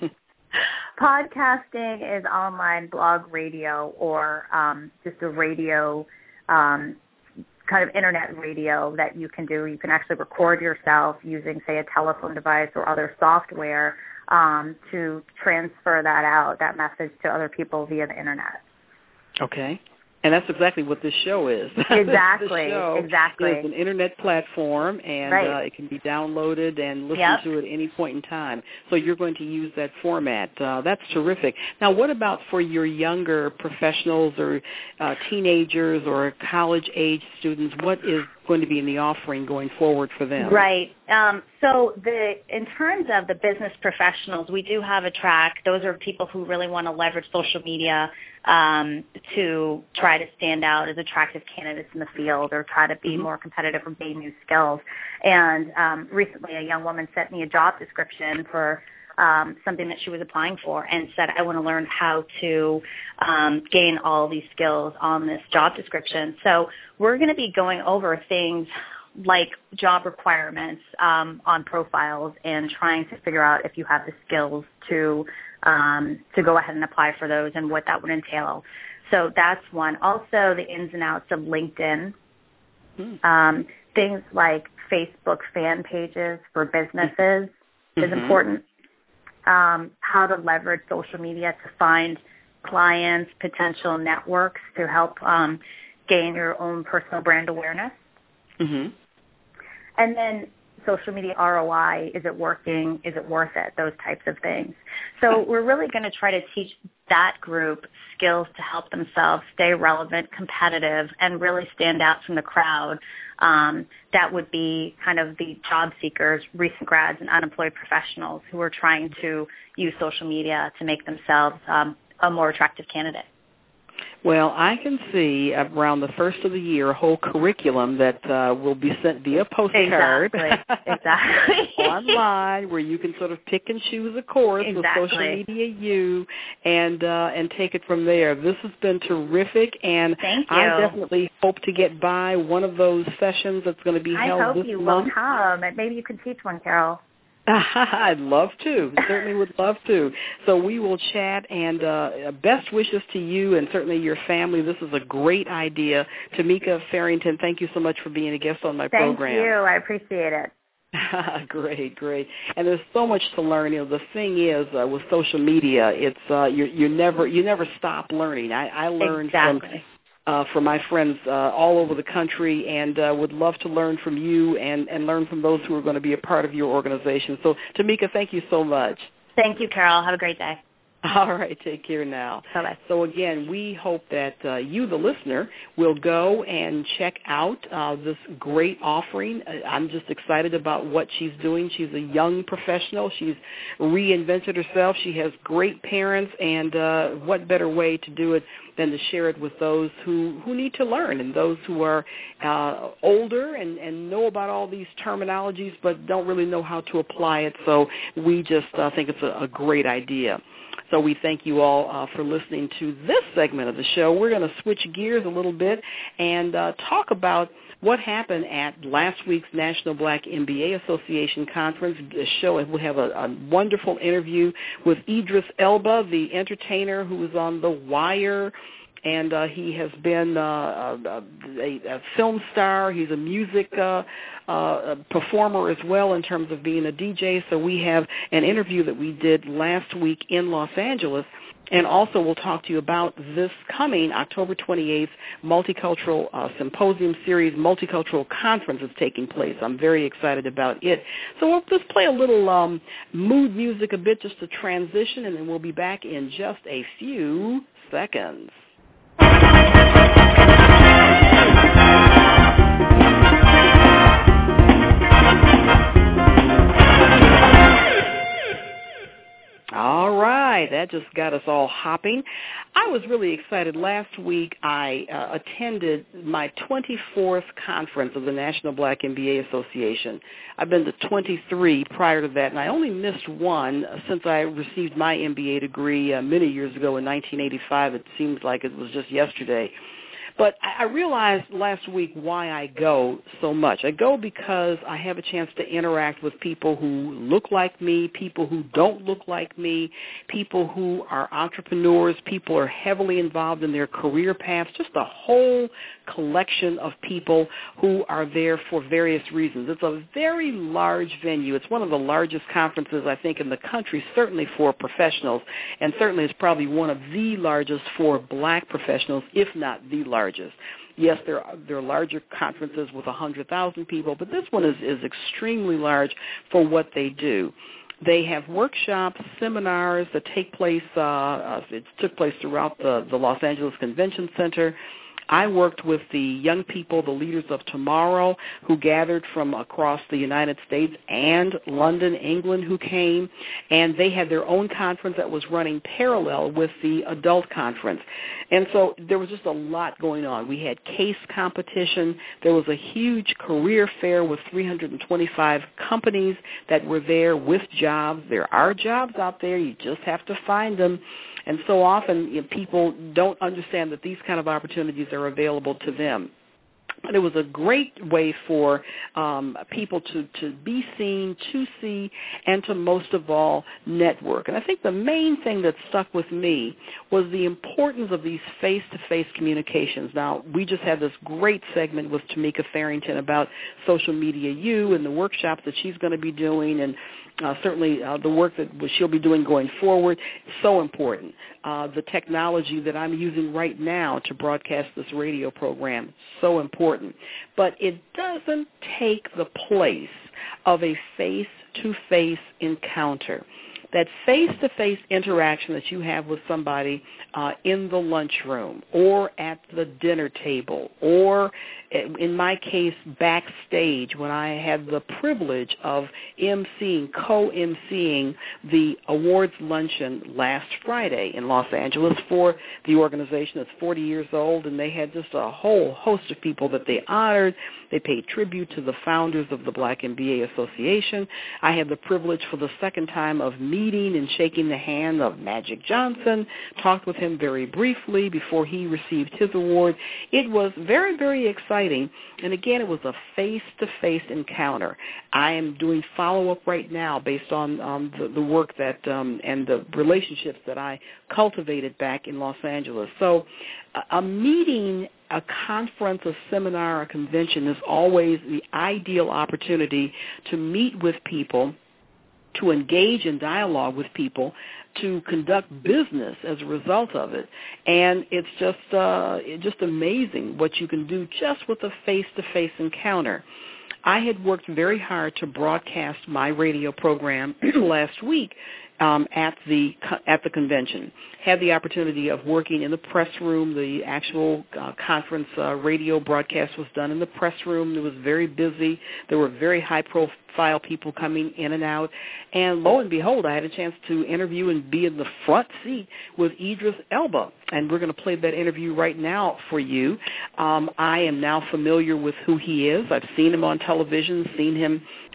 Podcasting is online blog radio or um, just a radio, um, kind of internet radio that you can do. You can actually record yourself using, say, a telephone device or other software um, to transfer that out, that message to other people via the internet. Okay. And that's exactly what this show is. Exactly, this show exactly. is an internet platform, and right. uh, it can be downloaded and listened yep. to at any point in time. So you're going to use that format. Uh, that's terrific. Now, what about for your younger professionals or uh, teenagers or college-age students? What is going to be in the offering going forward for them? Right. Um, so the in terms of the business professionals, we do have a track. Those are people who really want to leverage social media um, to try to stand out as attractive candidates in the field or try to be mm-hmm. more competitive or gain new skills. And um, recently a young woman sent me a job description for Um, something that she was applying for and said, I want to learn how to um, gain all these skills on this job description. So we're going to be going over things like job requirements um, on profiles and trying to figure out if you have the skills to um, to go ahead and apply for those and what that would entail. So that's one. Also, the ins and outs of LinkedIn, hmm. um, things like Facebook fan pages for businesses mm-hmm. is important. Um, how to leverage social media to find clients, potential networks to help um, gain your own personal brand awareness. Mm-hmm. And then social media R O I, is it working? Is it worth it? Those types of things. So we're really going to try to teach that group skills to help themselves stay relevant, competitive, and really stand out from the crowd. Um, that would be kind of the job seekers, recent grads, and unemployed professionals who are trying to use social media to make themselves um, a more attractive candidate. Well, I can see around the first of the year a whole curriculum that uh, will be sent via postcard. Exactly. Exactly. Online, where you can sort of pick and choose a course exactly. with Social Media U and uh, and take it from there. This has been terrific, and Thank you. I definitely hope to get by one of those sessions that's going to be I held hope this you month. will come, and maybe you can teach one, Carol. I'd love to. Certainly would love to. So we will chat, and uh, best wishes to you and certainly your family. This is a great idea. Tamika Farrington, thank you so much for being a guest on my thank program. Thank you. I appreciate it. Great, great. And there's so much to learn. You know, the thing is uh, with social media, it's uh, you you never you never stop learning. I, I learned exactly. from Uh, from my friends uh, all over the country, and uh, would love to learn from you and, and learn from those who are going to be a part of your organization. So, Tamika, thank you so much. Thank you, Carol. Have a great day. All right, take care now. Bye-bye. So, again, we hope that uh, you, the listener, will go and check out uh, this great offering. I'm just excited about what she's doing. She's a young professional. She's reinvented herself. She has great parents, and uh, what better way to do it than to share it with those who, who need to learn and those who are uh, older and, and know about all these terminologies but don't really know how to apply it. So we just uh, think it's a, a great idea. So we thank you all uh, for listening to this segment of the show. We're going to switch gears a little bit and uh, talk about what happened at last week's National Black M B A Association Conference. The show, we have a, a wonderful interview with Idris Elba, the entertainer who was on The Wire and uh, he has been uh, a, a, a film star. He's a music uh, uh, performer as well in terms of being a D J. So we have an interview that we did last week in Los Angeles. And also we'll talk to you about this coming October twenty-eighth Multicultural uh, Symposium Series Multicultural Conference is taking place. I'm very excited about it. So we'll just play a little um, mood music a bit just to transition, and then we'll be back in just a few seconds. All right, that just got us all hopping. I was really excited. Last week I uh, attended my twenty-fourth conference of the National Black M B A Association. I've been to twenty-three prior to that, and I only missed one since I received my M B A degree uh, many years ago in nineteen eighty-five. It seems like it was just yesterday. But I realized last week why I go so much. I go because I have a chance to interact with people who look like me, people who don't look like me, people who are entrepreneurs, people who are heavily involved in their career paths, just a whole collection of people who are there for various reasons. It's a very large venue. It's one of the largest conferences, I think, in the country, certainly for professionals, and certainly it's probably one of the largest for black professionals, if not the largest. Yes, there are, there are larger conferences with one hundred thousand people, but this one is, is extremely large for what they do. They have workshops, seminars that take place, uh, uh, it took place throughout the, the Los Angeles Convention Center. I worked with the young people, the leaders of tomorrow, who gathered from across the United States and London, England, who came, and they had their own conference that was running parallel with the adult conference. And so there was just a lot going on. We had case competition. There was a huge career fair with three hundred twenty-five companies that were there with jobs. There are jobs out there. You just have to find them. And so often you know, people don't understand that these kind of opportunities are available to them. And it was a great way for um, people to, to be seen, to see, and to most of all network. And I think the main thing that stuck with me was the importance of these face-to-face communications. Now, we just had this great segment with Tamika Farrington about Social Media U and the workshops that she's going to be doing, and Uh, certainly uh, the work that she'll be doing going forward is so important. Uh, the technology that I'm using right now to broadcast this radio program, so important. But it doesn't take the place of a face-to-face encounter. That face-to-face interaction that you have with somebody uh, in the lunchroom or at the dinner table or, in my case, backstage when I had the privilege of emceeing, co-emceeing the awards luncheon last Friday in Los Angeles for the organization that's forty years old, and they had just a whole host of people that they honored. They paid tribute to the founders of the Black M B A Association. I had the privilege for the second time of meeting and shaking the hand of Magic Johnson, talked with him very briefly before he received his award. It was very, very exciting, and again, it was a face-to-face encounter. I am doing follow-up right now based on um, the, the work that um, and the relationships that I cultivated back in Los Angeles. So a, a meeting, a conference, a seminar, a convention is always the ideal opportunity to meet with people, to engage in dialogue with people, to conduct business as a result of it. And it's just uh, it's just amazing what you can do just with a face-to-face encounter. I had worked very hard to broadcast my radio program last week um, at the at the convention. Had the opportunity of working in the press room. The actual uh, conference uh, radio broadcast was done in the press room. It was very busy. There were very high-profile people coming in and out. And lo and behold, I had a chance to interview and be in the front seat with Idris Elba. And we're going to play that interview right now for you. Um, I am now familiar with who he is. I've seen him on television, seen him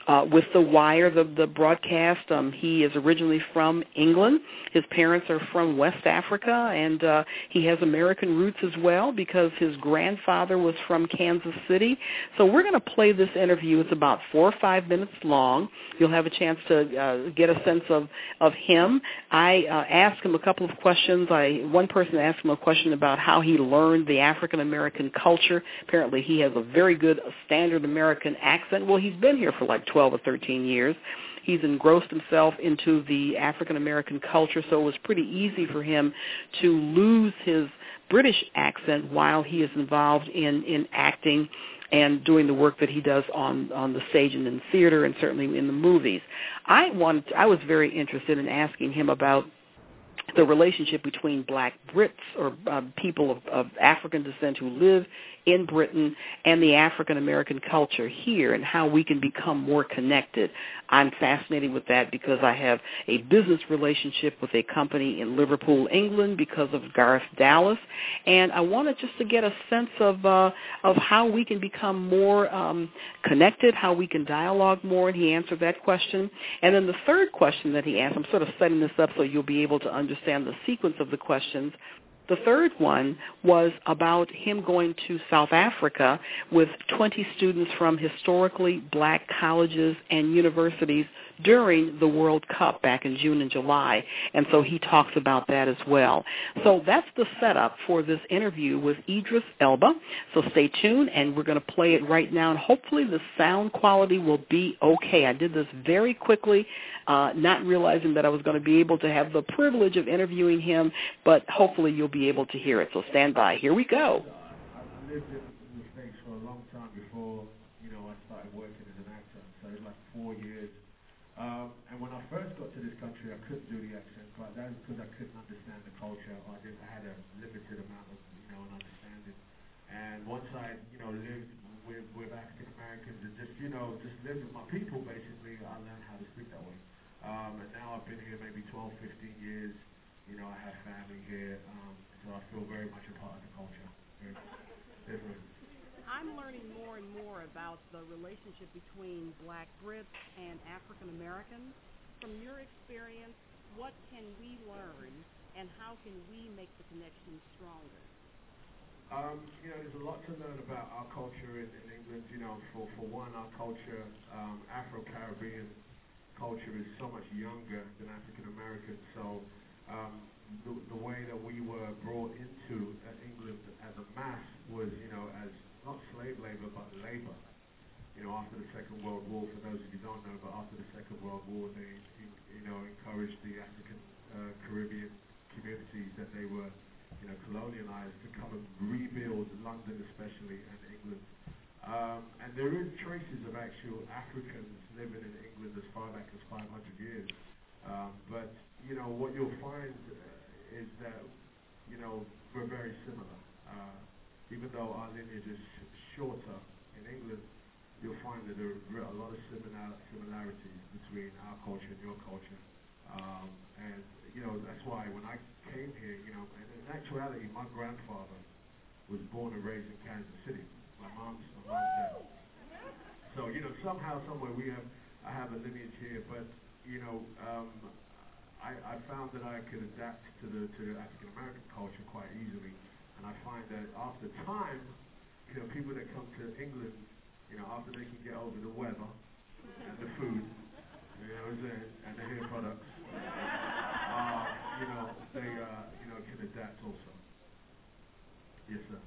uh, with The Wire, the, the broadcast. Um, he is originally from England. His parents are from West Africa, and uh, he has American roots as well because his grandfather was from Kansas City. So we're going to play this interview. It's about four or five minutes long. You'll have a chance to uh, get a sense of, of him. I uh, asked him a couple of questions. I One person asked him a question about how he learned the African-American culture. Apparently he has a very good standard American accent. Well, he's been here for like twelve or thirteen years. He's engrossed himself into the African-American culture, so it was pretty easy for him to lose his British accent while he is involved in, in acting and doing the work that he does on, on the stage and in theater and certainly in the movies. I wanted, I was very interested in asking him about the relationship between black Brits or uh, people of, of African descent who live in Britain and the African-American culture here and how we can become more connected. I'm fascinated with that because I have a business relationship with a company in Liverpool, England because of Garth Dallas, and I wanted just to get a sense of uh, of how we can become more um, connected, how we can dialogue more, and he answered that question. And then the third question that he asked, I'm sort of setting this up so you'll be able to understand the sequence of the questions. The third one was about him going to South Africa with twenty students from historically black colleges and universities during the World Cup back in June and July, and so he talks about that as well. So that's the setup for this interview with Idris Elba. So stay tuned, and we're going to play it right now, and hopefully the sound quality will be okay. I did this very quickly, uh, not realizing that I was going to be able to have the privilege of interviewing him, but hopefully you'll be able to hear it. So stand by. Here we go. I lived in the States for a long time before, you know, I started working as an actor, so it was like four years. Um, and when I first got to this country, I couldn't do the accent, but that was because I couldn't understand the culture. I, did, I had a limited amount of, you know, an understanding. And once I, you know, lived with, with African Americans and just, you know, just lived with my people, basically, I learned how to speak that way. Um, and now I've been here maybe twelve, fifteen years. You know, I have family here, um, so I feel very much a part of the culture. Very different. I'm learning more and more about the relationship between black Brits and African Americans. From your experience, what can we learn and how can we make the connection stronger? Um, you know, there's a lot to learn about our culture in, in England. You know, for, for one, our culture, um, Afro-Caribbean culture is so much younger than African American. So um, the, the way that we were brought into uh, England as a mass was, you know, as not slave labor, but labor. You know, after the Second World War, for those of you who don't know, but after the Second World War, they, you know, encouraged the African uh, Caribbean communities that they were, you know, colonialized to come and rebuild London, especially, and England. Um, and there is traces of actual Africans living in England as far back as five hundred years. Um, but, you know, what you'll find uh, is that, you know, we're very similar. Uh, Even though our lineage is shorter in England, you'll find that there are a lot of similar, similarities between our culture and your culture. Um, and, you know, that's why when I came here, you know, and in actuality, my grandfather was born and raised in Kansas City. My mom's, my mom's dad. So, you know, somehow, somewhere we have, I have a lineage here, but, you know, um, I, I found that I could adapt to the, to the African American culture quite easily. And I find that after time, you know, people that come to England, you know, after they can get over the weather and the food, you know, and the hair products, uh, you know, they, uh, you know, can adapt also. Yes, sir.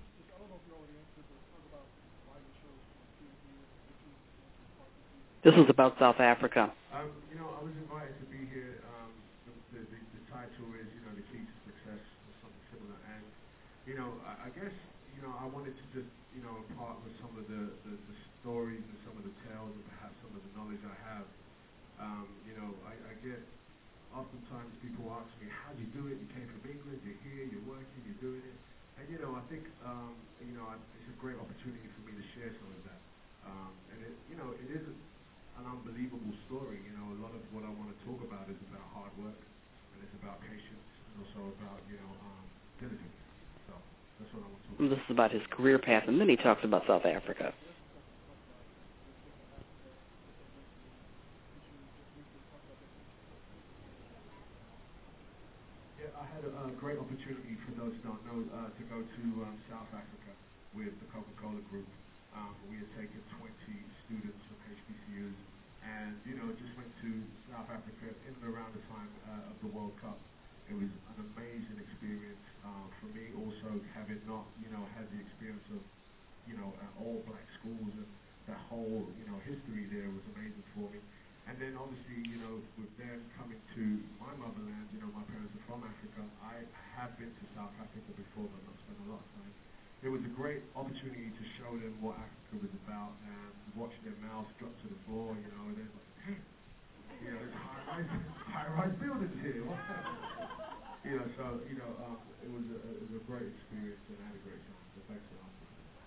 This is about South Africa. Um, you know, I was invited to be here. Um, the, the, the title is, you know, the key to success, or something similar, and you know, I, I guess, you know, I wanted to just, you know, impart with some of the, the, the stories and some of the tales and perhaps some of the knowledge I have. Um, you know, I, I get, oftentimes people ask me, how do you do it? You came from England, you're here, you're working, you're doing it. And, you know, I think, um, you know, I, it's a great opportunity for me to share some of that. Um, and, it, you know, it is an unbelievable story. You know, a lot of what I want to talk about is about hard work, and it's about patience, and also about, you know, um, diligence. That's what I want to talk about. This is about his career path, and then he talks about South Africa. had a, a great opportunity, for those who don't know, uh, to go to um, South Africa with the Coca-Cola Group. Um, we had taken twenty students from H B C Us, and you know, just went to South Africa in and around the time uh, of the World Cup. It was an amazing experience uh, for me. Also, having not, you know, had the experience of, you know, uh, all black schools and that whole, you know, history there was amazing for me. And then obviously, you know, with them coming to my motherland, you know, my parents are from Africa. I have been to South Africa before, but not spent a lot of time. It was a great opportunity to show them what Africa was about and watch their mouths drop to the floor, you know, and they're like, hey, you know, there's high-rise, high-rise buildings here. You know, so, you know, um, it was a, it was a great experience, and I had a great time. So thanks for asking.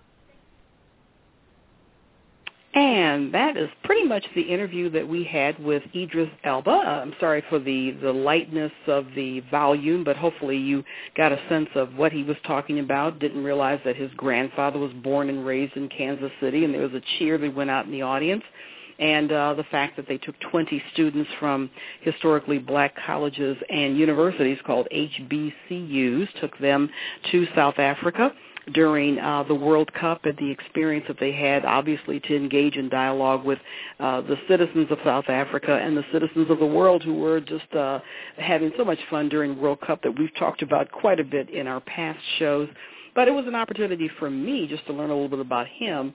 And that is pretty much the interview that we had with Idris Elba. I'm sorry for the, the lightness of the volume, but hopefully you got a sense of what he was talking about. Didn't realize that his grandfather was born and raised in Kansas City, and there was a cheer that went out in the audience. And uh, the fact that they took twenty students from historically black colleges and universities called H B C Us, took them to South Africa during uh, the World Cup, and the experience that they had, obviously, to engage in dialogue with uh, the citizens of South Africa and the citizens of the world who were just uh, having so much fun during World Cup that we've talked about quite a bit in our past shows. But it was an opportunity for me just to learn a little bit about him,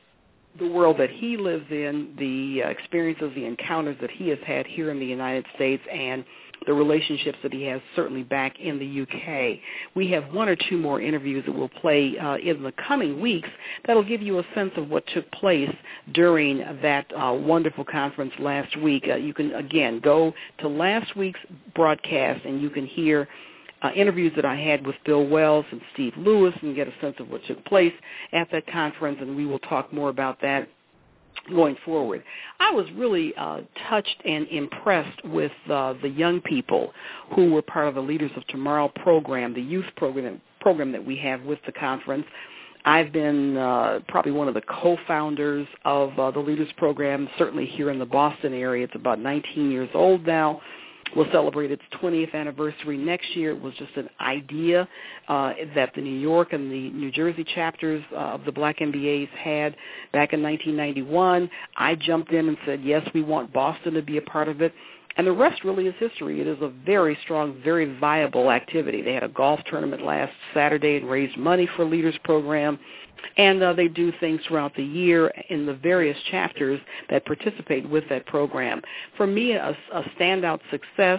the world that he lives in, the uh, experiences, the encounters that he has had here in the United States, and the relationships that he has certainly back in the U K. We have one or two more interviews that we'll play uh, in the coming weeks that'll give you a sense of what took place during that uh, wonderful conference last week. Uh, you can, again, go to last week's broadcast and you can hear Uh, interviews that I had with Bill Wells and Steve Lewis and get a sense of what took place at that conference, and we will talk more about that going forward. I was really uh, touched and impressed with uh, the young people who were part of the Leaders of Tomorrow program, the youth program, program that we have with the conference. I've been uh, probably one of the co-founders of uh, the Leaders program, certainly here in the Boston area. It's about nineteen years old now. We'll celebrate its twentieth anniversary next year. It was just an idea uh, that the New York and the New Jersey chapters uh, of the Black M B As had back in nineteen ninety-one. I jumped in and said, yes, we want Boston to be a part of it. And the rest really is history. It is a very strong, very viable activity. They had a golf tournament last Saturday and raised money for Leaders program. And uh, they do things throughout the year in the various chapters that participate with that program. For me, a, a standout success,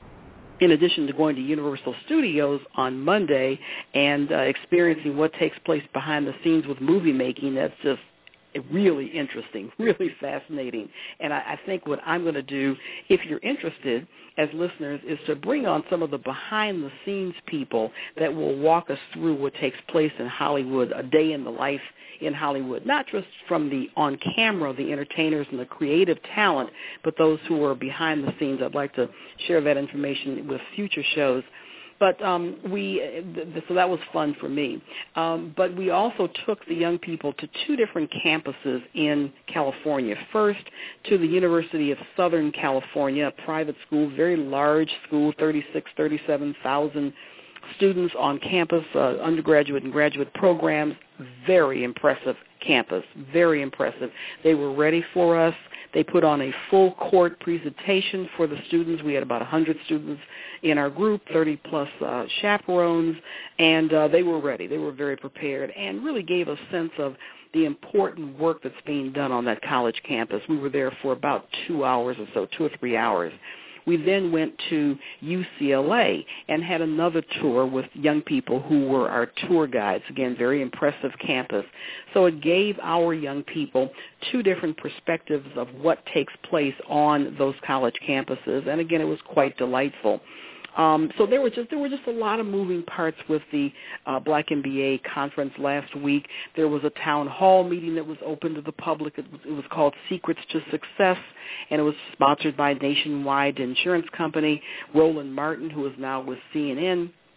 in addition to going to Universal Studios on Monday and uh, experiencing what takes place behind the scenes with movie making, that's just really interesting, really fascinating. And I, I think what I'm going to do, if you're interested as listeners, is to bring on some of the behind-the-scenes people that will walk us through what takes place in Hollywood, a day in the life in Hollywood, not just from the on-camera, the entertainers and the creative talent, but those who are behind the scenes. I'd like to share that information with future shows. But um, we, so that was fun for me. Um, but we also took the young people to two different campuses in California. First, to the University of Southern California, a private school, very large school, thirty-six, thirty-seven thousand students on campus, uh, undergraduate and graduate programs. Very impressive campus, very impressive. They were ready for us. They put on a full court presentation for the students. We had about one hundred students in our group, thirty plus uh, chaperones, and uh, they were ready. They were very prepared and really gave a sense of the important work that's being done on that college campus. We were there for about two hours or so, two or three hours. We then went to U C L A and had another tour with young people who were our tour guides. Again, very impressive campus. So it gave our young people two different perspectives of what takes place on those college campuses. And again, it was quite delightful. Um, so there were just there were just a lot of moving parts with the uh, Black M B A conference last week. There was a town hall meeting that was open to the public. It was, it was called Secrets to Success, and it was sponsored by Nationwide Insurance Company. Roland Martin, who is now with C N N,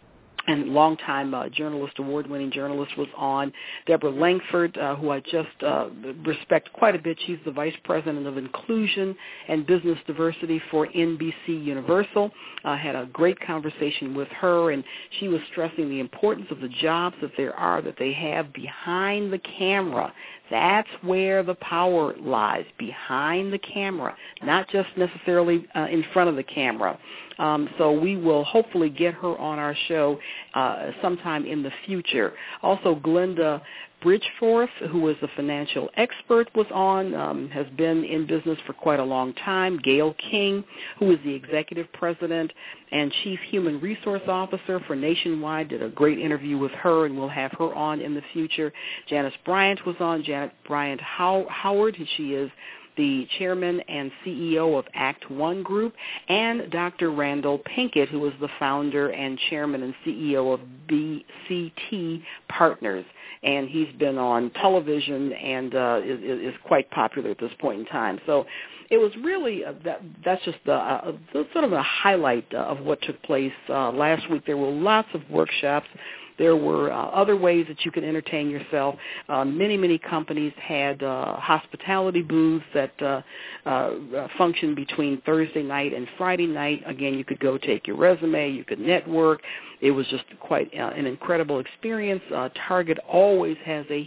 and longtime uh, journalist, award-winning journalist, was on. Deborah Langford, uh, who I just uh, respect quite a bit. She's the Vice President of Inclusion and Business Diversity for N B C Universal. I uh, had a great conversation with her, and she was stressing the importance of the jobs that there are, that they have behind the camera. That's where the power lies, behind the camera, not just necessarily uh, in front of the camera. Um, so we will hopefully get her on our show uh, sometime in the future. Also, Glenda Bridgeforth, who is a financial expert, was on, um, has been in business for quite a long time. Gail King, who is the executive president and chief human resource officer for Nationwide, did a great interview with her, and we'll have her on in the future. Janice Bryant was on, Janet Bryant How- Howard, she is the chairman and C E O of Act One Group, and Doctor Randall Pinkett, who is the founder and chairman and C E O of B C T Partners. And he's been on television and uh, is, is quite popular at this point in time. So it was really, uh, that, that's just the, uh, the sort of a highlight uh, of what took place uh, last week. There were lots of workshops. There were uh, other ways that you could entertain yourself. Uh, many, many companies had uh, hospitality booths that uh, uh, functioned between Thursday night and Friday night. Again, you could go take your resume. You could network. It was just quite uh, an incredible experience. Uh, Target always has a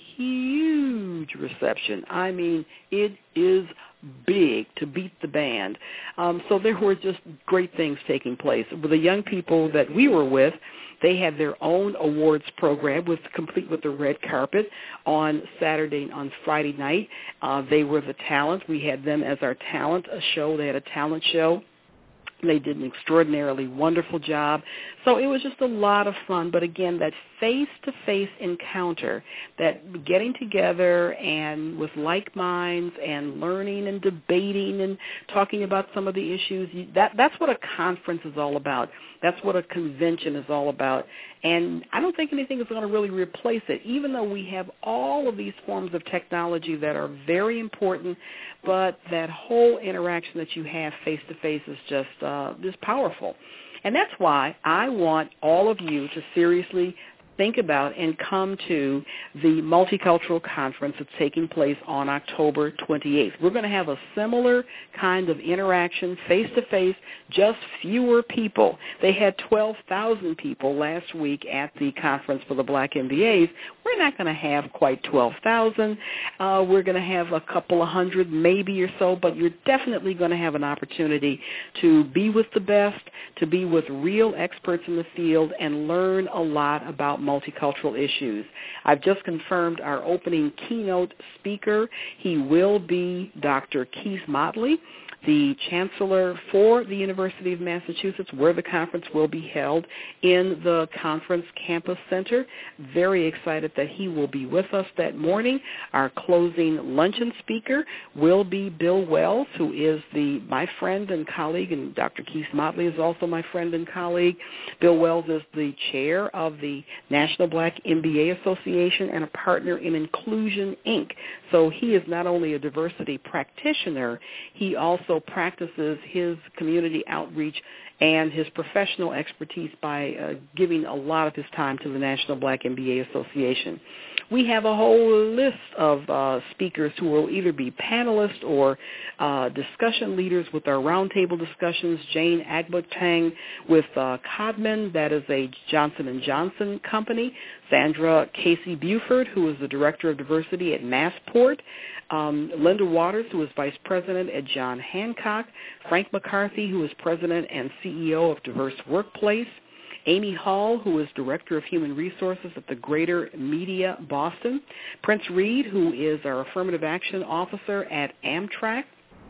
huge reception. I mean, it is big to beat the band. Um, so there were just great things taking place. With the young people that we were with, they had their own awards program, with complete with the red carpet on Saturday and on Friday night. Uh, they were the talent. We had them as our talent show. They had a talent show. They did an extraordinarily wonderful job. So it was just a lot of fun. But again, that face-to-face encounter, that getting together and with like minds and learning and debating and talking about some of the issues, that that's what a conference is all about. That's what a convention is all about. And I don't think anything is going to really replace it, even though we have all of these forms of technology that are very important, but that whole interaction that you have face-to-face is just uh, is powerful. And that's why I want all of you to seriously think about and come to the Multicultural Conference that's taking place on October twenty-eighth. We're going to have a similar kind of interaction, face-to-face, just fewer people. They had twelve thousand people last week at the conference for the Black M B As. We're not going to have quite twelve thousand. Uh, we're going to have a couple of hundred maybe or so, but you're definitely going to have an opportunity to be with the best, to be with real experts in the field, and learn a lot about multicultural issues. I've just confirmed our opening keynote speaker. He will be Doctor Keith Motley, the chancellor for the University of Massachusetts, where the conference will be held in the conference campus center. Very excited that he will be with us that morning. Our closing luncheon speaker will be Bill Wells, who is the my friend and colleague, and Doctor Keith Motley is also my friend and colleague. Bill Wells is the chair of the National Black M B A Association and a partner in Inclusion, Incorporated. So he is not only a diversity practitioner, he also practices his community outreach and his professional expertise by uh, giving a lot of his time to the National Black M B A Association. We have a whole list of uh, speakers who will either be panelists or uh, discussion leaders with our roundtable discussions. Jane Agbotang with uh, Codman, that is a Johnson and Johnson company. Sandra Casey Buford, who is the Director of Diversity at Massport. Um, Linda Waters, who is Vice President at John Hancock. Frank McCarthy, who is President and C E O of Diverse Workplace. Amy Hall, who is Director of Human Resources at the Greater Media Boston. Prince Reed, who is our Affirmative Action Officer at Amtrak.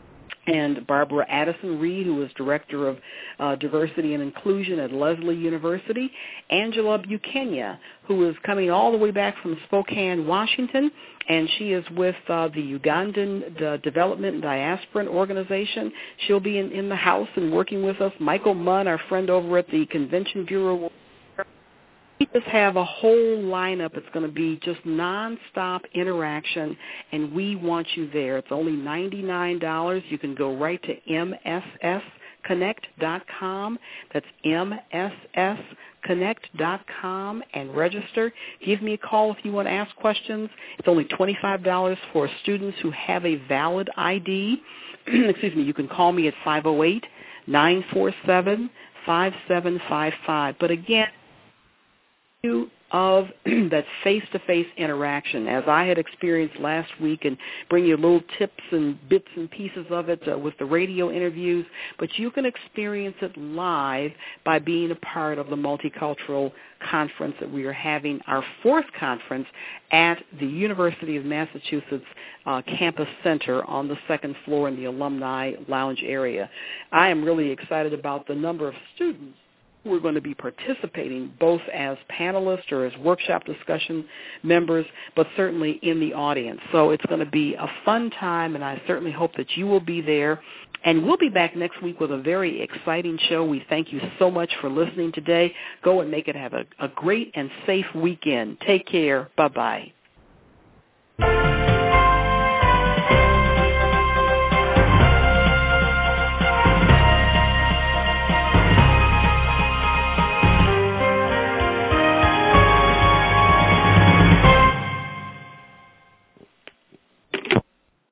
And Barbara Addison Reed, who is Director of uh, Diversity and Inclusion at Lesley University. Angela Buchanan, who is coming all the way back from Spokane, Washington, and she is with uh, the Ugandan uh, Development and Diasporan Organization. She'll be in, in the house and working with us. Michael Munn, our friend over at the Convention Bureau. We just have a whole lineup. It's going to be just nonstop interaction, and we want you there. It's only ninety-nine dollars. You can go right to M S S connect dot com. That's M S S connect dot com and register. Give me a call if you want to ask questions. It's only twenty-five dollars for students who have a valid I D. Excuse me, you can call me at five oh eight, nine four seven, five seven five five. But again, of that face-to-face interaction, as I had experienced last week, and bring you little tips and bits and pieces of it uh, with the radio interviews, but you can experience it live by being a part of the multicultural conference that we are having, our fourth conference at the University of Massachusetts uh, Campus Center on the second floor in the Alumni Lounge area. I am really excited about the number of students who are going to be participating both as panelists or as workshop discussion members, but certainly in the audience. So it's going to be a fun time, and I certainly hope that you will be there. And we'll be back next week with a very exciting show. We thank you so much for listening today. Go and make it have a, a great and safe weekend. Take care. Bye-bye.